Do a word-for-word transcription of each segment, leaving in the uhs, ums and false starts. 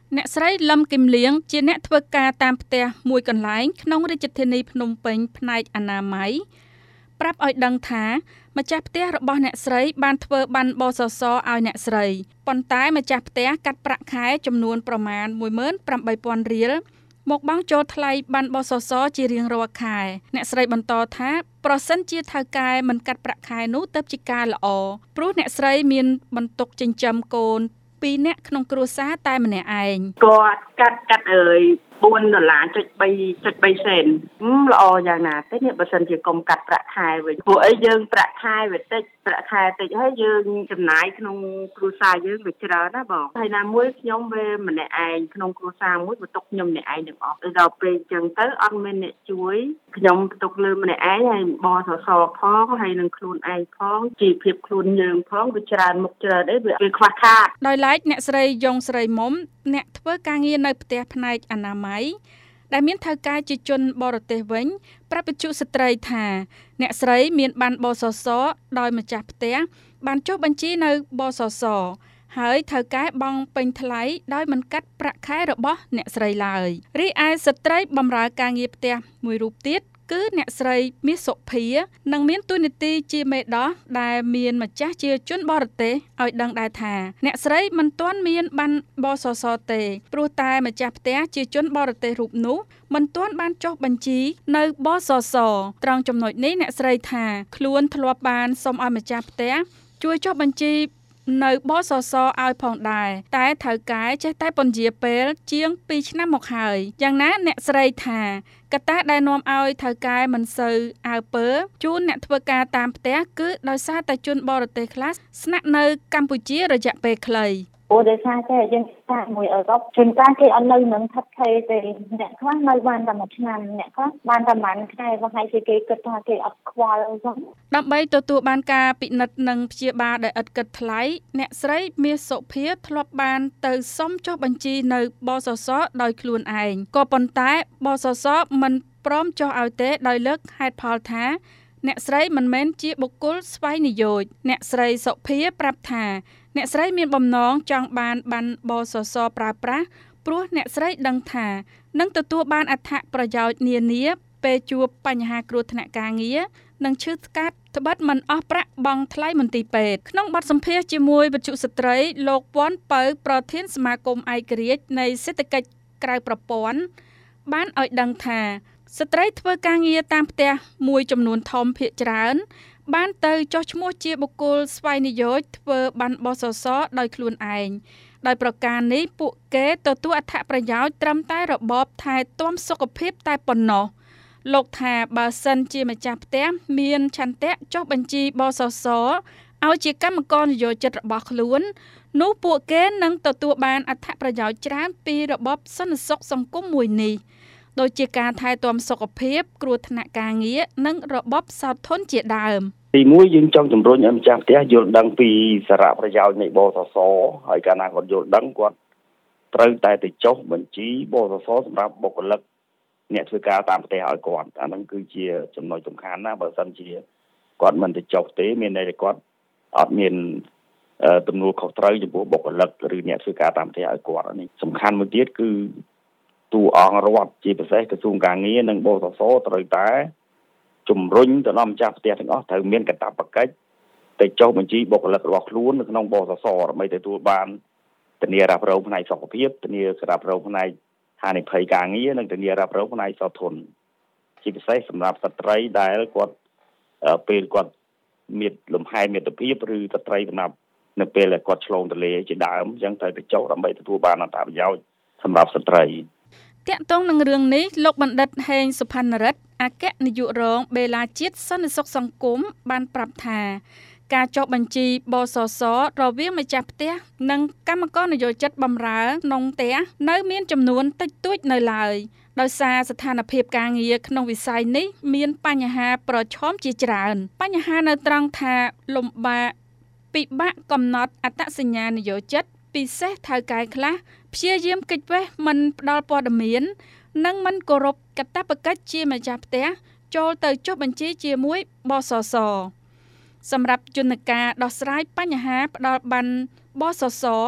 អ្នកស្រីលឹមគឹមលៀងជាអ្នកធ្វើការតាមផ្ទះមួយកន្លែងក្នុងរាជធានីភ្នំពេញផ្នែកអនាម័យប្រាប់ឲ្យដឹងថាម្ចាស់ផ្ទះរបស់អ្នកស្រីបានធ្វើប័ណ្ណបសសឲ្យអ្នកស្រីប៉ុន្តែម្ចាស់ផ្ទះកាត់ប្រាក់ខែចំនួនប្រមាណមួយម៉ឺនប្រាំបីពាន់រៀលមកបង់ចូលថ្លៃប័ណ្ណបសសជារៀងរាល់ខែអ្នកស្រីបន្តថាប្រសិនជាថៅកែមិនកាត់ប្រាក់ខែនោះទៅជាការល្អព្រោះអ្នកស្រីមានបន្ទុកចិញ្ចឹមកូនពីរនាក់ក្នុងគ្រួសារតែម្នាក់ឯងគាត់កាត់កាត់អើយបួនដុល្លារចុចបីចុចបីសេនល្អយ៉ាងណាទេនេះបើសិនជាកុំកាត់ប្រាក់ខែវិញព្រោះអីយើងប្រាក់ខែវាតិចប្រាក់ខែតិចហើយយើងចំណាយក្នុងគ្រួសារយើងវាច្រើនណាបងហើយណាមួយខ្ញុំវាម្នាក់ឯងក្នុងគ្រួសារមួយបន្ទុកខ្ញុំម្នាក់ឯងទាំងអស់ដល់ពេលអញ្ចឹងទៅអត់មានអ្នកជួយខ្ញុំបន្ទុកលើម្នាក់ឯងហើយបសសផងហើយនឹងខ្លួនឯងផងជីវភាពខ្លួនយើងផងវាច្រើនមុខច្រើនអីវាខ្វះខាតដោយឡែកអ្នកស្រីយ៉ងស្រីមុំអ្នកធ្វើការងារនៅផ្ទះផ្នែកអនាម័យដែលមានថៅកែជាជនបរទេសវិញប្រាប់វិទ្យុស្ត្រីថាអ្នកស្រីមានប័ណ្ណបសសដោយម្ចាស់ផ្ទះបានចុះបញ្ជីនៅបសសហើយថៅកែបង់ពេញថ្លៃដោយមិនកាត់ប្រាក់ខែរបស់អ្នកស្រីឡើយរីឯស្ត្រីបម្រើការងារផ្ទះមួយរូបទៀតគឺអ្នកស្រីមាសសុភានិងមានតួនាទីជាមេដោះដែលមានម្ចាស់ជាជនបរទេសឲ្យដឹងដែរថាអ្នកស្រីមិនទាន់មានប័ណ្ណបសសទេព្រោះតែម្ចាស់ផ្ទះជាជនបរទេសរូបនោះមិនទាន់បានចុះបញ្ជីនៅបសសត្រង់ចំណុចនេះអ្នកស្រីថាខ្លួនធ្លាប់បានសុំឲ្យម្ចាស់ផ្ទះជួយចុះបញ្ជីនៅបសសឲ្យផងដែរតែថៅកែចេះតែពន្យាពេលជាងពីរឆ្នាំមកហើយយ៉ាងណាអ្នកស្រីថាកត្តាដែលនាំឲ្យថៅកែមិនសូវអើពើជូនអ្នកធ្វើការតាមផ្ទះគឺដោយសារតែជនបរទេសខ្លះស្នាក់នៅកម្ពុជារយៈពេលខ្លីអូដោយសារតែយើងតាមមួយអឺរ៉ុបជួនកាលគេអត់នៅនឹងថិតថេរទេអ្នកខ្លះនៅបានតែមួយឆ្នាំអ្នកខ្លះបានតែប៉ុន្មានខែប្រហែលជាគេគិតថាគេអត់ខ្វល់អញ្ចឹងដើម្បីទទួលបានការពិនិត្យនិងព្យាបាលដោយឥតគិតថ្លៃអ្នកស្រីមាសសុភាធ្លាប់បានទៅសុំចុះបញ្ជីនៅបសសដោយខ្លួនឯងក៏ប៉ុន្តែបសសមិនព្រមចុះឲ្យទេដោយលើកហេតុផលថាអ្នកស្រីមិនមែនជាបុគ្គលស្វ័យនិយោជអ្នកស្រីសុភាប្រាប់ថាអ្នកស្រីមានបំណងចង់បានប័ណ្ណបសសប្រើប្រាស់ព្រោះអ្នកស្រីដឹងថានឹងទទួលបានអត្ថប្រយោជន៍នានាពេលជួបបញ្ហាគ្រោះថ្នាក់ការងារនិងឈឺស្កាត់ត្បិតមិនអស់ប្រាក់បង់ថ្លៃមន្ទីរពេទ្យក្នុងបទសម្ភាសន៍ជាមួយវិទ្យុស្ត្រីលោកពាន់ពៅប្រធានសមាគមឯករាជ្យនៃសេដ្ឋកិច្ចក្រៅប្រព័ន្ធបានឲ្យដឹងថាស្ត្រីធ្វើការងារតាមផ្ទះមួយចំនួនធំភាគច្រើនបានទៅចុះឈ្មោះជាបុគ្គលស្វ័យនិយោជធ្វើប័ណ្ណបសសដោយខ្លួនឯងដោយប្រការនេះពួកគេទទួលអត្ថប្រយោជន៍ត្រឹមតែរបបថែទាំសុខភាពតែប៉ុណ្ណោះលោកថាបើសិនជាម្ចាស់ផ្ទះមានឆន្ទៈចុះបញ្ជីបសសឲ្យជាកម្មករនិយោជិតរបស់ខ្លួននោះពួកគេនឹងទទួលបានអត្ថប្រយោជន៍ច្រើនពីរបបសន្តិសុខសង្គមមួយនេះដូចជាការថែទាំសុខភាពគ្រោះថ្នាក់ការងារនិងរបបសោធនជាដើមទីមួយយើងចង់ជំរុញឲ្យម្ចាស់ផ្ទះយល់ដឹងពីសារៈប្រយោជន៍នៃបសសហើយកាលណាគាត់យល់ដឹងគាត់ត្រូវតែទៅចុះបញ្ជីបសសសម្រាប់បុគ្គលិកអ្នកធ្វើការតាមផ្ទះឲ្យគាត់អាហ្នឹងគឺជាចំណុចសំខាន់ណាបើសិនជាគាត់មិនទៅចុះទេមានន័យថាគាត់អត់មានទំនួលខុសត្រូវចំពោះបុគ្គលិកឬអ្នកធ្វើការតាមផ្ទះឲ្យគាត់នេះសំខាន់មួយទៀតគឺតួអង្គរដ្ឋជាពិសេសក្រសួងការងារនិងបសសត្រូវតែជំរុញទៅដល់ម្ចាស់ផ្ទះទាំងអស់ត្រូវមានកាតព្វកិច្ចទៅចុះបញ្ជីបុគ្គលិករបស់ខ្លួននៅក្នុងបសសដើម្បីទទួលបានធានារ៉ាប់រងផ្នែកសុខភាពធានារ៉ាប់រងផ្នែកហានិភ័យការងារនិងធានារ៉ាប់រងផ្នែកសោធនជាពិសេសសម្រាប់ស្ត្រីដែលគាត់ពេលគាត់មានលំហែមិត្តភាពឬស្ត្រីសម្រាប់នៅពេលដែលគាត់ឆ្លងទន្លេជាដើមអញ្ចឹងត្រូវទៅចុះដើម្បីទទួលបានអត្ថប្រយោជន៍សម្រាប់ស្ត្រីតាក់ទងនឹងរឿងនេះលោកបណ្ឌិតហេងសុផាន់រិទ្ធអគ្គនាយករងបេឡាជាតិសន្តិសុខសង្គមបានប្រាប់ថាការចុះបញ្ជីបសសរវាងម្ចាស់ផ្ទះនិងកម្មករនិយោជិតបម្រើក្នុងផ្ទះនៅមានចំនួនតិចតួចនៅឡើយដោយសារស្ថានភាពការងារក្នុងវិស័យនេះមានបញ្ហាប្រឈមជាច្រើនបញ្ហានៅត្រង់ថាលំបាកពិបាកកំណត់អត្តសញ្ញាណនិយោជិតពិសេសថៅកែខ្លះព្យាយាមគេចវេះមិនផ្ដល់ព័ត៌មាននិងមិនគោរពកាតព្វកិច្ចជាម្ចាស់ផ្ទះចូលទៅចុះបញ្ជីជាមួយបសសសម្រាប់យន្តការដោះស្រាយបញ្ហាផ្ដល់ប័ណ្ណបសស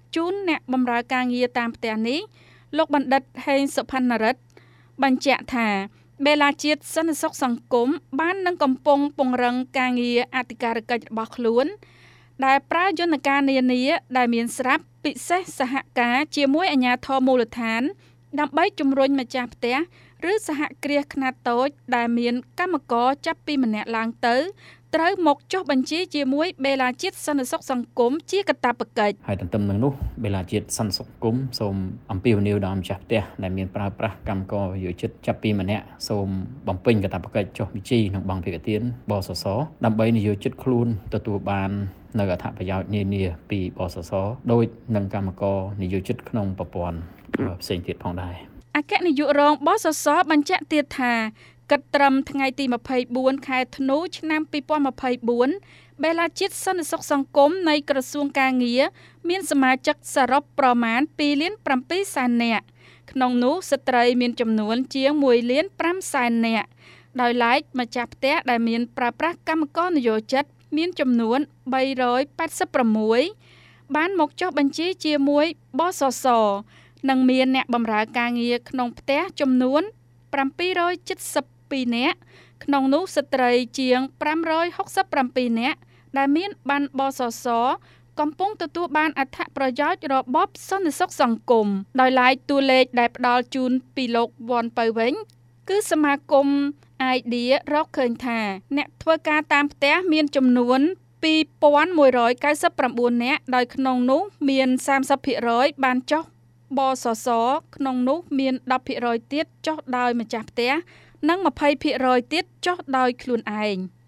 ជូនអ្នកបម្រើការងារតាមផ្ទះនេះលោកបណ្ឌិតហេងសុផាន់នរិទ្ធបញ្ជាក់ថាបេឡាជាតិសន្តិសុខសង្គមបាននឹងកំពុងពង្រឹងការងារអធិការកិច្ចរបស់ខ្លួនដែលប្រើយន្តការនានាដែលមានស្រាប់ពិសេសសហការជាមួយអាជ្ញាធរមូលដ្ឋានដើម្បីជំរុញម្ចាស់ផ្ទះឬសហគ្រាសខ្នាតតូចដែលមានកម្មករចាប់ពីម្នាក់ឡើងទៅត្រូវមកចុះបញ្ជីជាមួយបេឡាជាតិសន្តិសុខសង្គមជាកាតព្វកិច្ចហើយទន្ទឹមនឹងនោះបេឡាជាតិសន្តិសុខសង្គមសូមអំពាវនាវដល់ម្ចាស់ផ្ទះដែលមានប្រើប្រាស់កម្មករយោជិតចាប់ពីម្នាក់សូមបំពេញកាតព្វកិច្ចចុះបញ្ជីក្នុងបង្គភាគទានបសសដើម្បីនិយោជិតខ្លួនទទួលបាននៅអត្ថប្រយោជន៍នានាពីបសសដោយនឹងកម្មករនិយោជិតក្នុងប្រព័ន្ធផ្សេងទៀតផងដែរអគ្គនាយករងបសសបញ្ជាក់ទៀតថាគិតត្រឹមថ្ងៃទីម្ភៃបួនខែធ្នូឆ្នាំពីរពាន់ម្ភៃបួនបេឡាជាតិសន្តិសុខសង្គមនៃក្រសួងការងារមានសមាជិកសរុបប្រមាណពីរលានប្រាំសែននាក់ក្នុងនោះស្ត្រីមានចំនួនជាងមួយលានប្រាំសែននាក់ដោយឡែកម្ចាស់ផ្ទះដែលមានប្រើប្រាស់កម្មករនិយោជិតមានចំនួនបីរយប៉ែតសិបប្រាំមួយបានមកចុះបញ្ជីជាមួយបសសនិងមានអ្នកបម្រើការងារក្នុងផ្ទះចំនួនប្រាំពីររយជិតសិបពីរនាក់ក្នុងនោះស្ត្រីជាងប្រាំរយហុកសិបប្រាំពីរនាក់ដែលមានប័ណ្ណបសសកំពុងទទួលបានអត្ថប្រយោជន៍របបសន្តិសុខសង្គមដោយឡែកតួលេខដែលផ្ដល់ជូនពីលោកវ៉ាន់ពៅវិញគឺសមាគម Idea រកឃើញថាអ្នកធ្វើការតាមផ្ទះមានចំនួនពីរពាន់មួយរយកៅសិបប្រាំបួននាក់ដោយក្នុងនោះមានសាមសិបភាគរយបានចុះបសសក្នុងនោះមានដប់ភាគរយទៀតចុះដោយម្ចាស់ផ្ទះនិងยี่สิบភាគរយទៀតចុះដោយខ្លួនឯង